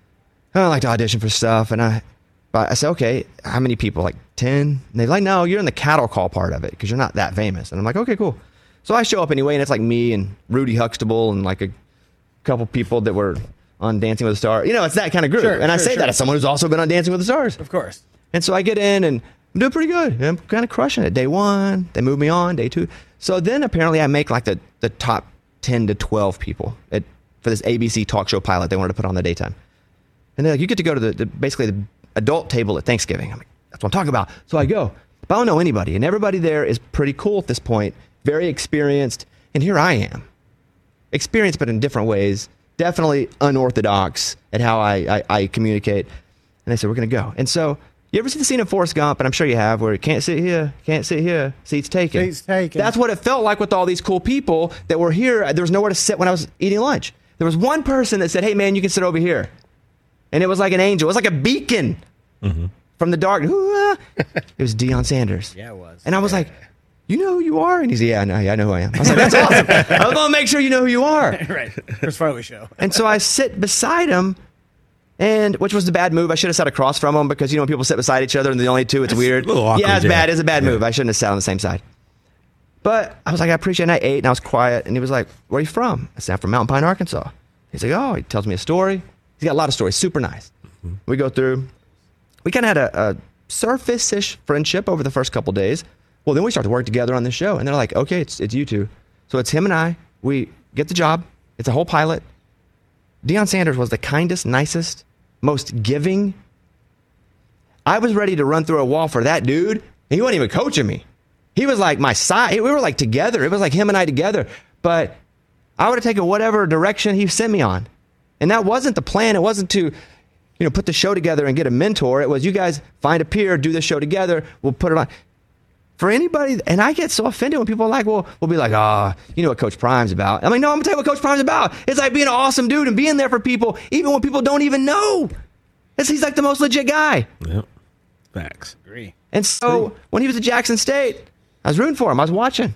I like to audition for stuff, and I, but I said, "Okay, how many people? Like ten?" And they're like, "No, you're in the cattle call part of it because you're not that famous." And I'm like, "Okay, cool." So I show up anyway, and it's like me and Rudy Huxtable and like a couple people that were on Dancing with the Stars. You know, it's that kind of group. Sure, and I sure, say sure. that as someone who's also been on Dancing with the Stars. Of course. And so I get in and I'm doing pretty good. I'm kind of crushing it. Day one, they move me on. Day two. So then apparently I make like the, the top ten to twelve people at, for this A B C talk show pilot they wanted to put on the daytime. And they're like, you get to go to the, the basically the adult table at Thanksgiving. I'm like, that's what I'm talking about. So I go. But I don't know anybody. And everybody there is pretty cool at this point, very experienced. And here I am. Experienced, but in different ways. Definitely unorthodox at how I, I, I communicate. And they said, we're going to go. And so, you ever see the scene of Forrest Gump, and I'm sure you have, where you can't sit here, can't sit here, seats taken. Seats taken. That's what it felt like with all these cool people that were here. There was nowhere to sit when I was eating lunch. There was one person that said, hey, man, you can sit over here. And it was like an angel. It was like a beacon Mm-hmm. from the dark. It was Deion Sanders. Yeah, it was. And I was like, you know who you are? And he said, yeah, I know, yeah, I know who I am. I was like, that's awesome. I was going to make sure you know who you are. Right. Chris Farley show. And so I sit beside him, and which was the bad move. I should have sat across from him because, you know, when people sit beside each other and the only two, it's weird. a little awkward, yeah, it's yeah. bad. It's a bad Yeah. move. I shouldn't have sat on the same side. But I was like, I appreciate it. And I ate, and I was quiet. And he was like, where are you from? I said, I'm from Mountain Pine, Arkansas. He's like, oh, he tells me a story. He's got a lot of stories. Super nice. Mm-hmm. We go through. We kind of had a, a surface-ish friendship over the first couple days. Well, then we start to work together on this show. And they're like, okay, it's it's you two. So it's him and I. We get the job. It's a whole pilot. Deion Sanders was the kindest, nicest, most giving. I was ready to run through a wall for that dude. And he wasn't even coaching me. He was like my side. We were like together. It was like him and I together. But I would have taken whatever direction he sent me on. And that wasn't the plan. It wasn't to, you know, put the show together and get a mentor. It was, you guys find a peer, do the show together. We'll put it on. For anybody, and I get so offended when people are like, well, we'll be like, ah, oh, you know what Coach Prime's about. I'm like, no, I'm going to tell you what Coach Prime's about. It's like being an awesome dude and being there for people, even when people don't even know. It's, he's like the most legit guy. Yep. Facts. Agree. And so when he was at Jackson State, I was rooting for him. I was watching.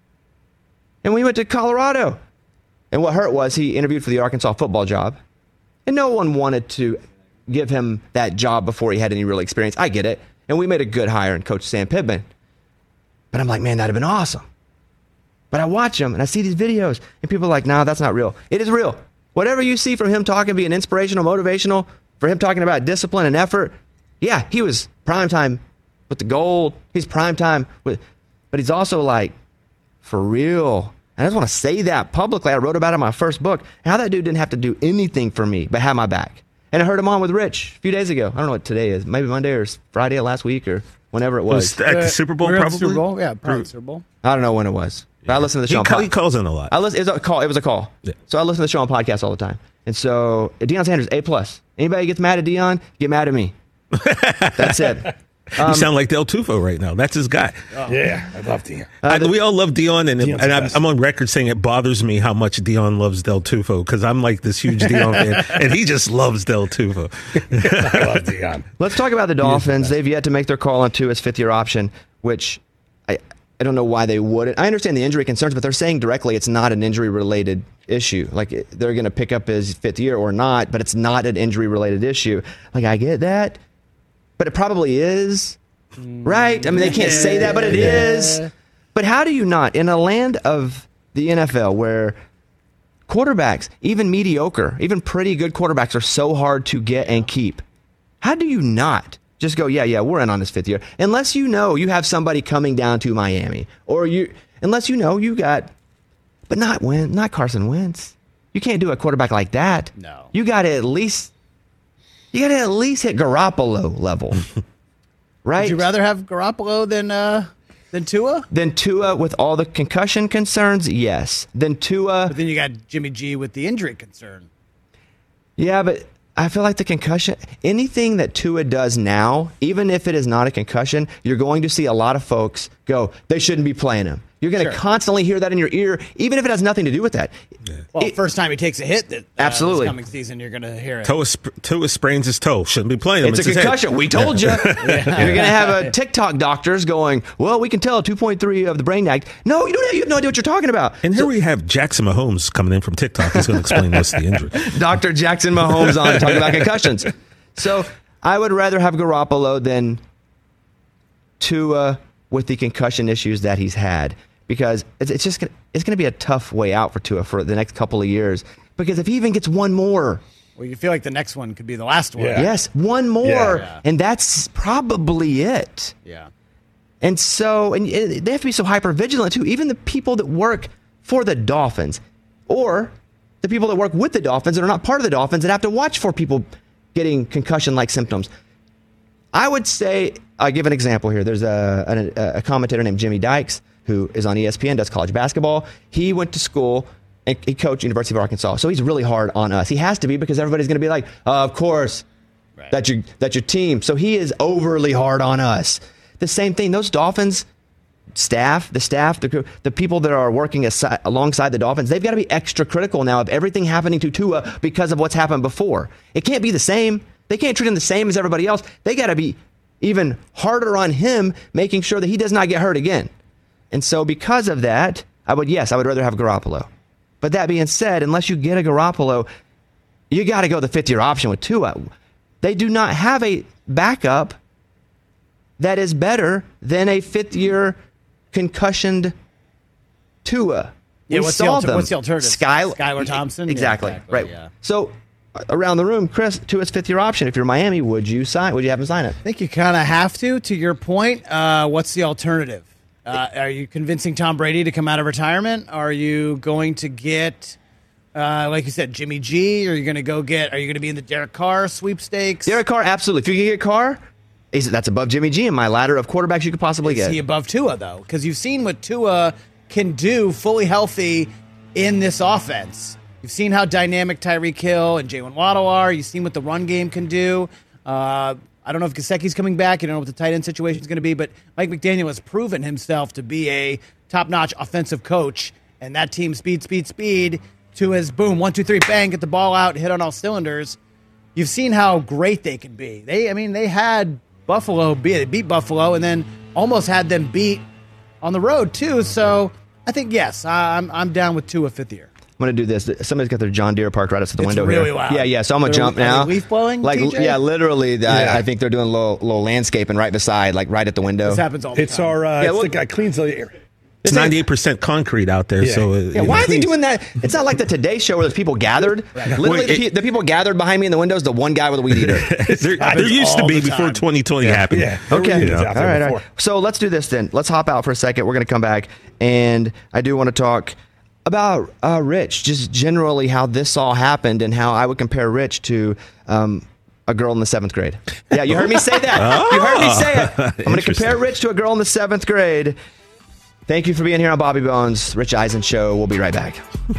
And when he went to Colorado, and what hurt was he interviewed for the Arkansas football job, and no one wanted to give him that job before he had any real experience. I get it. And we made a good hire in Coach Sam Pittman. But I'm like, man, that'd have been awesome. But I watch him and I see these videos and people are like, nah, that's not real. It is real. Whatever you see from him talking, being inspirational, motivational, for him talking about discipline and effort, yeah, he was primetime with the gold. He's primetime with, but he's also like, for real. And I just want to say that publicly. I wrote about it in my first book, how that dude didn't have to do anything for me but have my back. And I heard him on with Rich a few days ago. I don't know what today is. Maybe Monday or Friday of last week or whenever it was. Was at the Super Bowl, We're at the probably? Super Bowl? Yeah, probably Super Bowl. I don't know when it was. But I listened to the He, show on call, he pod- calls in a lot. I listen, it was a call. It was a call. Yeah. So I listen to the show on podcasts all the time. And so Deion Sanders, A plus. Anybody gets mad at Deion, get mad at me. That's it. you sound like Del Tufo right now. That's his guy. Yeah, I love Deion. I, we all love Dion, and, Dion's and the I'm, best. I'm on record saying it bothers me how much Dion loves Del Tufo because I'm like this huge Dion fan, and he just loves Del Tufo. I love Deion. Let's talk about the Dolphins. They've yet to make their call on Tua's fifth year option, which I, I don't know why they wouldn't. I understand the injury concerns, but they're saying directly it's not an injury related issue. Like they're going to pick up his fifth year or not, but it's not an injury related issue. Like I get that, but it probably is. Right? I mean, they can't say that, but it is. But how do you not, in a land of the N F L where quarterbacks, even mediocre, even pretty good quarterbacks are so hard to get and keep, how do you not just go, yeah, yeah, we're in on this fifth year? Unless you know you have somebody coming down to Miami, or you, unless you know you got, but not Wentz, not Carson Wentz. You can't do a quarterback like that. No. You got to at least you got to at least hit Garoppolo level, right? Would you rather have Garoppolo than uh, than Tua? Than Tua with all the concussion concerns? Yes. Than Tua. But then you got Jimmy G with the injury concern. Yeah, but I feel like the concussion, anything that Tua does now, even if it is not a concussion, you're going to see a lot of folks go, they shouldn't be playing him. You're going to Sure. constantly hear that in your ear, even if it has nothing to do with that. Well, It- first time he takes a hit that uh, Absolutely. this coming season, you're going to hear it. Tua, sp- Tua sprains his toe. Shouldn't be playing him. It's a his head. concussion. We told you. You're going to have a TikTok doctors going, well, we can tell two point three of the brain act. No, you don't have, you have no idea what you're talking about. And here we have Jackson Mahomes coming in from TikTok. He's going to explain most of the injury. Doctor Jackson Mahomes on talking about concussions. So I would rather have Garoppolo than Tua with the concussion issues that he's had, because it's, it's just gonna, it's going to be a tough way out for Tua for the next couple of years. Because if he even gets one more, Well, you feel like the next one could be the last one. Yeah. yes, one more, Yeah. and that's probably it. Yeah. And so, and it- they have to be so hyper vigilant too. Even the people that work for the Dolphins, or the people that work with the Dolphins that are not part of the Dolphins and have to watch for people getting concussion-like symptoms. I would say, I'll give an example here. There's a, a, a commentator named Jimmy Dykes who is on E S P N, does college basketball. He went to school and he coached University of Arkansas. So he's really hard on us. He has to be, because everybody's going to be like, uh, of course, Right. that's your, that's your team. So he is overly hard on us. The same thing, those Dolphins staff, the staff, the, the people that are working aside, alongside the Dolphins, they've got to be extra critical now of everything happening to Tua because of what's happened before. It can't be the same. They can't treat him the same as everybody else. They got to be even harder on him, making sure that he does not get hurt again. And so because of that, I would, yes, I would rather have Garoppolo. But that being said, unless you get a Garoppolo, you got to go the fifth-year option with Tua. They do not have a backup that is better than a fifth-year concussioned Tua. Yeah, We what's the saw alter- them. what's the alternative? Skylar, Skylar Thompson? Yeah, Exactly. exactly, Right. yeah. So uh, around the room, Chris, Tua's fifth-year option. If you're Miami, would you sign? Would you have him sign it? I think you kind of have to. To your point, uh, what's the alternative? Uh, are you convincing Tom Brady to come out of retirement? Are you going to get, uh, like you said, Jimmy G? Are you going to go get? Are you going to be in the Derek Carr sweepstakes? Derek Carr, absolutely. If you can get Carr, he's, that's above Jimmy G in my ladder of quarterbacks you could possibly Is get. he above Tua though? Because you've seen what Tua can do fully healthy in this offense. You've seen how dynamic Tyreek Hill and Jalen Waddle are. You've seen what the run game can do. Uh, I don't know if Gesicki's coming back. You don't know what the tight end situation is going to be, but Mike McDaniel has proven himself to be a top-notch offensive coach, and that team speed, speed, speed to his boom, one, two, three, bang, get the ball out, hit on all cylinders. You've seen how great they can be. They, I mean, they had Buffalo beat, they beat Buffalo, and then almost had them beat on the road too. So I think yes, I'm I'm down with Tua fifth year. I'm going to do this. Somebody's got their John Deere parked right up to the It's window really here. loud. Yeah, yeah. So I'm going to They're- jump are they now. leaf blowing, Like, T J? yeah, literally. Yeah. I, I think they're doing a little, little landscaping right beside, like right at the window. This happens all the It's time. our, uh, Yeah, it's well- the guy cleans the air. It's ninety-eight percent concrete out there. Yeah. So uh, Yeah, why is he doing that? It's not like the Today Show where there's people gathered. Literally, Wait, the, it- pe- the people gathered behind me in the windows, the one guy with a weed eater. there, there happens used to all be the before time. twenty twenty happened. Yeah. there Okay. were dudes All out right, there all before. right. So let's do this then. Let's hop out for a second. We're going to come back, and I do want to talk about uh, Rich, just generally how this all happened and how I would compare Rich to um, a girl in the seventh grade. Yeah, you heard me say that. You heard me say it. I'm going to compare Rich to a girl in the seventh grade. Thank you for being here on Bobby Bones, Rich Eisen Show. We'll be right back.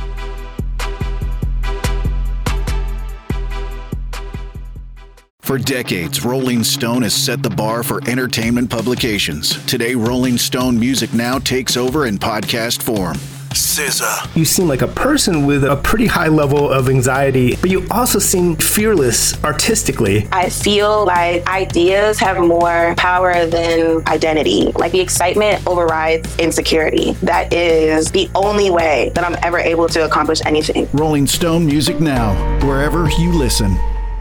For decades, Rolling Stone has set the bar for entertainment publications. Today, Rolling Stone Music Now takes over in podcast form. S Z A. You seem like a person with a pretty high level of anxiety, but you also seem fearless artistically. I feel like ideas have more power than identity. Like the excitement overrides insecurity. That is the only way that I'm ever able to accomplish anything. Rolling Stone Music Now, wherever you listen.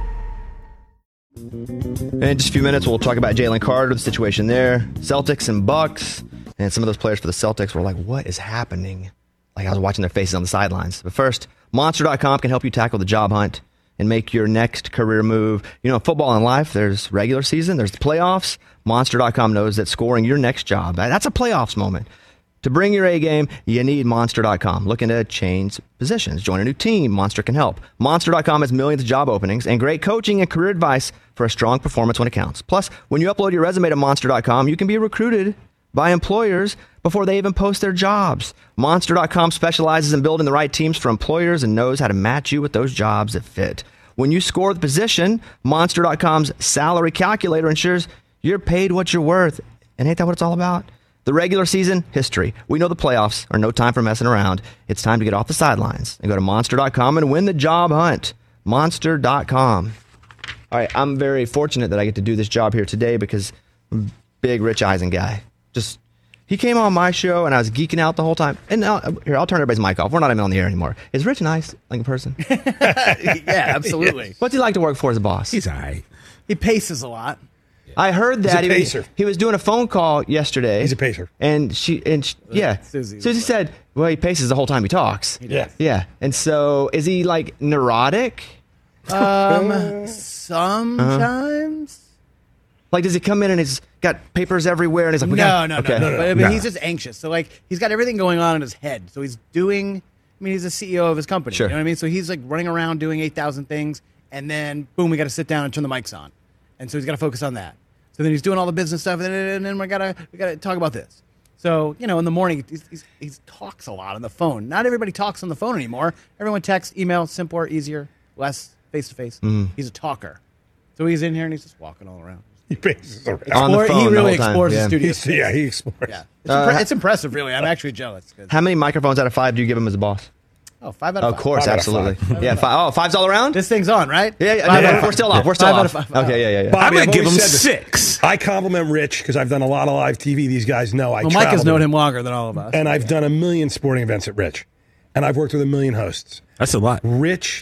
In just a few minutes, we'll talk about Jalen Carter, the situation there, Celtics and Bucks, and some of those players for the Celtics were like, what is happening? Like I was watching their faces on the sidelines. But first, Monster dot com can help you tackle the job hunt and make your next career move. You know, football and life, there's regular season, there's the playoffs. Monster dot com knows that scoring your next job, that's a playoffs moment. To bring your A game, you need Monster dot com. Looking to change positions, join a new team, Monster can help. Monster dot com has millions of job openings and great coaching and career advice for a strong performance when it counts. Plus, when you upload your resume to Monster dot com, you can be recruited by employers before they even post their jobs. Monster dot com specializes in building the right teams for employers and knows how to match you with those jobs that fit. When you score the position, Monster dot com's salary calculator ensures you're paid what you're worth. And ain't that what it's all about? The regular season, history. We know the playoffs are no time for messing around. It's time to get off the sidelines and go to Monster dot com and win the job hunt. Monster dot com. All right, I'm very fortunate that I get to do this job here today because I'm a big Rich Eisen guy. Just, he came on my show and I was geeking out the whole time. And now, here, I'll turn everybody's mic off. We're not even on the air anymore. Is Rich nice, like a person? Yeah, absolutely. What's he like to work for as a boss? He's all right. He paces a lot. I heard that He's a he, pacer. he was doing a phone call yesterday. He's a pacer. And she, and she, yeah, Susie. Susie said, well, he paces the whole time he talks. Yeah. Yeah. And so is he like neurotic? Um, sometimes. Like, does he come in and he's got papers everywhere and he's like, we No, got, no, okay. no, no. But, but no. he's just anxious. So, like, he's got everything going on in his head. So he's doing, I mean, he's the C E O of his company. Sure. You know what I mean? So he's, like, running around doing eight thousand things. And then, boom, we got to sit down and turn the mics on. And so he's got to focus on that. So then he's doing all the business stuff. And then, and then we got to we got to talk about this. So, you know, in the morning, he's, he's, he talks a lot on the phone. Not everybody talks on the phone anymore. Everyone texts, email, simpler, easier, less face-to-face. He's a talker. So he's in here and he's just walking all around. He paces around. On the Explore- phone he the really whole time. explores Yeah. the studio. He's- yeah, he explores. Yeah. It's, Uh, impre- it's impressive, really. I'm actually jealous. 'cause- How many microphones out of five do you give him as a boss? Oh, five out of Of five. course, Five out of absolutely. five. Yeah, five, oh, five's all around? This thing's on, right? Yeah, yeah, Five yeah, out of we're five. still off. We're still Five out off. of five. Okay, yeah, yeah, yeah. Bobby, I might I've give him always said this. six. I compliment Rich because I've done a lot of live T V. These guys know I Well, Mike has traveled known with him longer than all of us. And I've done a million sporting events at Rich. And I've worked with a million hosts. That's a lot. Rich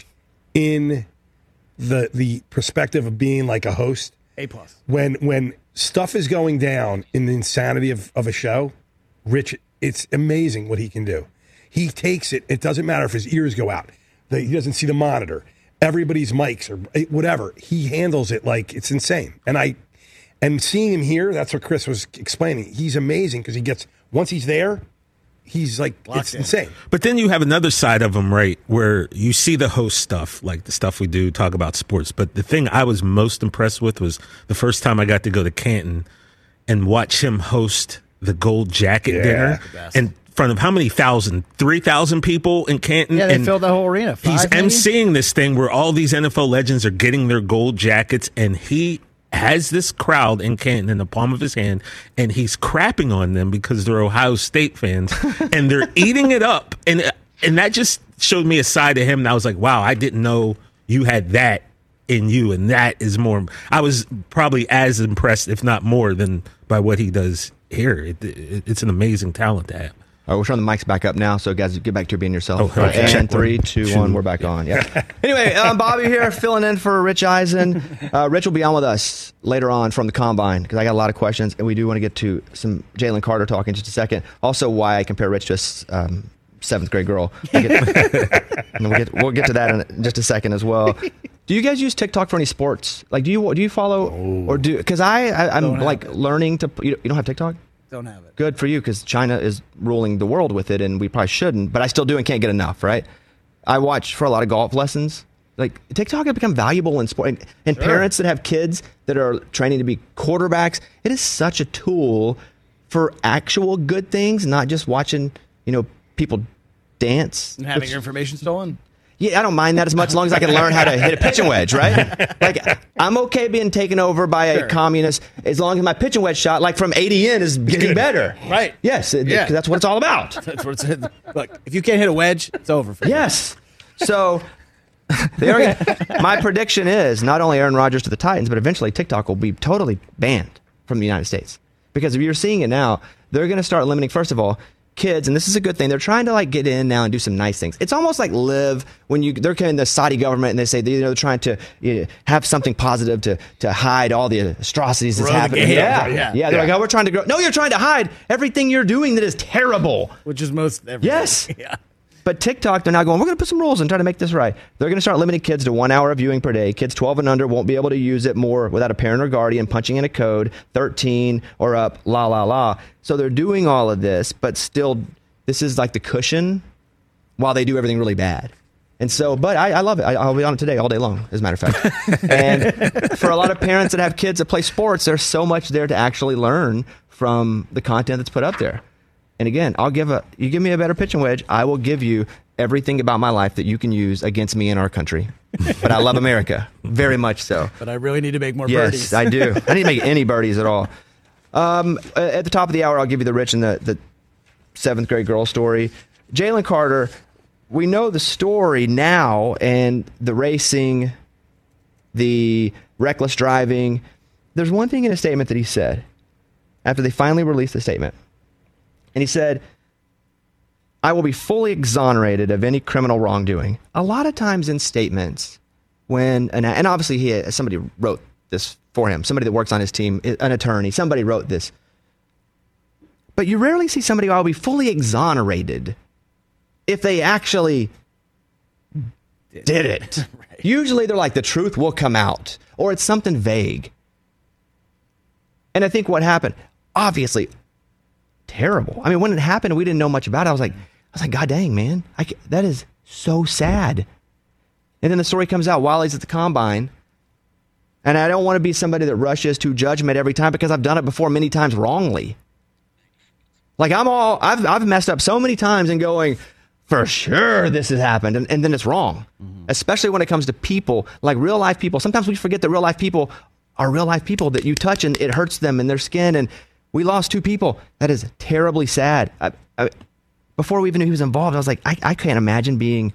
in the the perspective of being like a host. A plus. When when stuff is going down in the insanity of, of a show, Rich, it's amazing what he can do. He takes it. It doesn't matter if his ears go out. The, he doesn't see the monitor. Everybody's mics or whatever. He handles it like it's insane. And I, and seeing him here, that's what Chris was explaining. He's amazing because he gets, once he's there, he's like, Locked it's in. insane. But then you have another side of him, right, where you see the host stuff, like the stuff we do, talk about sports. But the thing I was most impressed with was the first time I got to go to Canton and watch him host the Gold Jacket Yeah. dinner The best. in front of how many thousand? three thousand people in Canton? Yeah, they and filled the whole arena. Five, he's maybe? emceeing this thing where all these N F L legends are getting their gold jackets, and he has this crowd in Canton in the palm of his hand, and he's crapping on them because they're Ohio State fans, and they're eating it up. And and that just showed me a side of him, and I was like, wow, I didn't know you had that in you, and that is more. I was probably as impressed, if not more, than by what he does here. It, it, it's an amazing talent to have. All right, we're turning the mics back up now, so guys, get back to being yourself. Oh, All right, okay. and three, two, one, we're back on. Yeah. Anyway, um, Bobby here, filling in for Rich Eisen. Uh, Rich will be on with us later on from the Combine because I got a lot of questions, and we do want to get to some Jalen Carter talk in just a second. Also, why I compare Rich to a s- um, seventh grade girl. I get- and we'll get we'll get to that in just a second as well. Do you guys use TikTok for any sports? Like, do you do you follow or do? Because I, I I'm Don't have like it. learning to. You you don't have TikTok? Don't have it. Good for you because China is ruling the world with it, and we probably shouldn't. But I still do and can't get enough, right? I watch for a lot of golf lessons. Like TikTok has become valuable in sport, and, and Sure. parents that have kids that are training to be quarterbacks. It is such a tool for actual good things, not just watching you know people dance. And having Which- your information stolen? yeah, I don't mind that as much as long as I can learn how to hit a pitching wedge, right? Like, I'm okay being taken over by a Sure. communist as long as my pitching wedge shot, like from eighty in, is getting better. Right. Yes, it- Yeah. 'cause that's what it's all about. That's what it said. Look, if you can't hit a wedge, it's over for you. Yes. So, they are gonna, my prediction is not only Aaron Rodgers to the Titans, but eventually TikTok will be totally banned from the United States. Because if you're seeing it now, they're going to start limiting, first of all, kids, and this is a good thing. They're trying to like get in now and do some nice things. It's almost like Live when you they're in the Saudi government and they say they, you know, they're trying to you know, have something positive to to hide all the atrocities that's Grow the happening. game. Yeah, Yeah. yeah. They're Yeah. like, oh, we're trying to grow. No, you're trying to hide everything you're doing that is terrible. Which is most everything. Yes. Yeah. But TikTok, they're now going, we're going to put some rules and try to make this right. They're going to start limiting kids to one hour of viewing per day. Kids twelve and under won't be able to use it more without a parent or guardian punching in a code, thirteen or up, la, la, la. So they're doing all of this, but still, this is like the cushion while they do everything really bad. And so, but I, I love it. I, I'll be on it today all day long, as a matter of fact. And for a lot of parents that have kids that play sports, there's so much there to actually learn from the content that's put up there. And again, I'll give a, you give me a better pitching wedge, I will give you everything about my life that you can use against me in our country. But I love America, very much so. But I really need to make more yes, birdies. Yes, I do. I need to make any birdies at all. Um, at the top of the hour, I'll give you the Rich and the, the seventh grade girl story. Jalen Carter, we know the story now, and the racing, the reckless driving. There's one thing in a statement that he said after they finally released the statement. And he said, I will be fully exonerated of any criminal wrongdoing. A lot of times in statements, when, and, and obviously he had, somebody wrote this for him, somebody that works on his team, an attorney, somebody wrote this. But you rarely see somebody, I'll be fully exonerated if they actually did it. Right. Usually they're like, the truth will come out, or it's something vague. And I think what happened, obviously, terrible. I mean, when it happened, we didn't know much about it. I was like, I was like, God dang, man, I, that is so sad. And then the story comes out while he's at the combine. And I don't want to be somebody that rushes to judgment every time, because I've done it before many times wrongly. Like I'm all, I've, I've messed up so many times and going, for sure this has happened. And, and then it's wrong, mm-hmm. especially when it comes to people, like real life people. Sometimes we forget that real life people are real life people that you touch and it hurts them in their skin. And we lost two people. That is terribly sad. I, I, before we even knew he was involved, I was like, I, I can't imagine being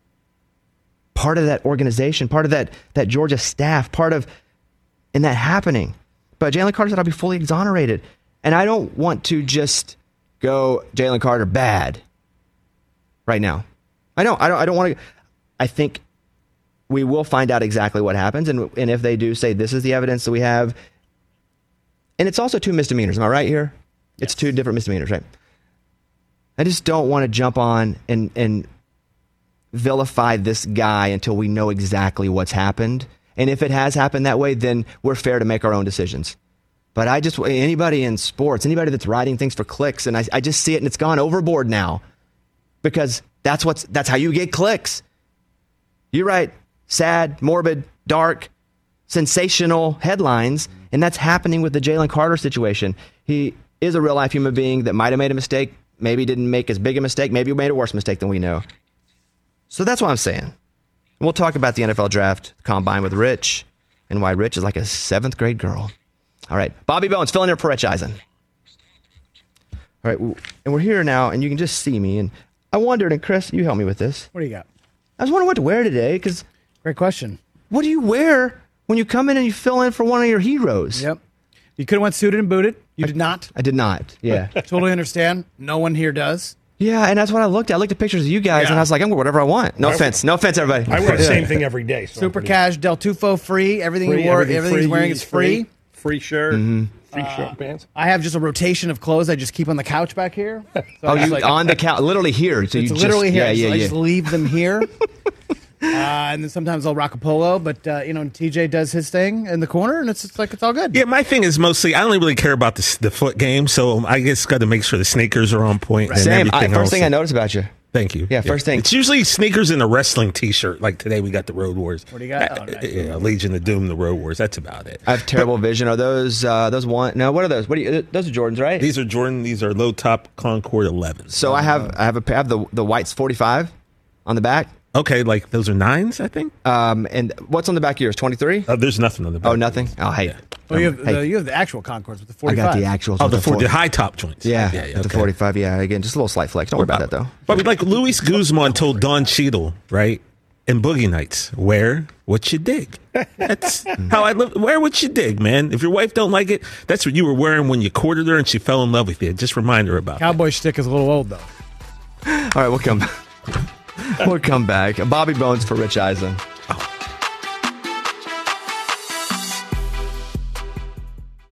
part of that organization, part of that, that Georgia staff, part of, in that happening. But Jalen Carter said, I'll be fully exonerated. And I don't want to just go Jalen Carter bad right now. I don't, I don't, I don't want to, I think we will find out exactly what happens. And, and if they do say this is the evidence that we have, and it's also two misdemeanors. Am I right here? Yes. It's two different misdemeanors, right? I just don't want to jump on and, and vilify this guy until we know exactly what's happened. And if it has happened that way, then we're fair to make our own decisions. But I just, anybody in sports, anybody that's writing things for clicks, and I, I just see it and it's gone overboard now, because that's what's, that's how you get clicks. You write sad, morbid, dark, sensational headlines, and that's happening with the Jalen Carter situation. He is a real life human being that might have made a mistake, maybe didn't make as big a mistake, maybe made a worse mistake than we know. So that's what I'm saying. We'll talk about the N F L draft combine with Rich and why Rich is like a seventh grade girl. All right, Bobby Bones filling in for Rich Eisen. All right, and we're here now, and you can just see me. And I wondered, and Chris, you help me with this. What do you got? I was wondering what to wear today, because great question. What do you wear when you come in and you fill in for one of your heroes? Yep. You could have went suited and booted. You I, did not. I did not. Yeah. Totally understand. No one here does. Yeah, and that's what I looked at. I looked at pictures of you guys, yeah. and I was like, I'm going to whatever I want. No I offense. No offense, everybody. I wear the same thing every day. So Super cash, Del Tufo free. Everything free, you wore, everything, everything free, he's wearing is free. Free, free shirt. Mm-hmm. Free uh, short pants. I have just a rotation of clothes I just keep on the couch back here. So oh, you like, on the couch, literally here. So it's you literally just, here. Yeah, yeah, so yeah. I just leave them here. Uh, and then sometimes I'll rock a polo, but uh, you know, T J does his thing in the corner, and it's, it's like it's all good. Yeah, my thing is mostly I don't really care about the, the foot game, so I just got to make sure the sneakers are on point. Right. And Same. everything I, first else. thing I noticed about you. Thank you. Yeah, first thing. It's usually sneakers and a wrestling T-shirt. Like today, we got the Road Wars. What do you got? Oh, nice. Yeah, Legion of Doom, the Road Wars. That's about it. I have terrible vision. Are those uh, those one? No, what are those? What do you? Those are Jordans, right? These are Jordan. These are low top Concord elevens. So I have I have a I have the the whites forty-five on the back. Okay, like those are nines, I think. Um, and what's on the back of yours? twenty-three? Uh, there's nothing on the back. Oh, nothing. Oh, hey. Yeah. Well, you have, um, hey. the, you have the actual Concords with the forty-five. I got the actuals. Oh, the, the, four, the high top joints. Yeah, yeah, yeah the okay. forty-five. Yeah, again, just a little slight flex. Don't worry about, about that though. But like Luis Guzman told Don Cheadle, right, in Boogie Nights, wear what you dig. That's how I live. Wear what you dig, man. If your wife don't like it, that's what you were wearing when you courted her and she fell in love with you. Just remind her about. Cowboy that. shtick is a little old though. All right, we'll come. We'll come back. Bobby Bones for Rich Eisen. Oh.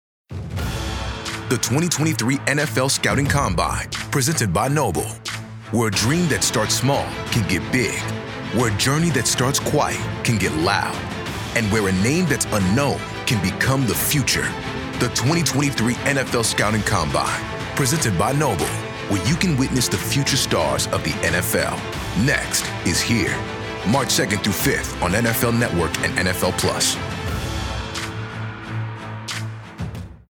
The twenty twenty-three N F L Scouting Combine, presented by Noble. Where a dream that starts small can get big. Where a journey that starts quiet can get loud. And where a name that's unknown can become the future. The twenty twenty-three N F L Scouting Combine, presented by Noble, where you can witness the future stars of the N F L. Next is here. March second through fifth on N F L Network and N F L Plus.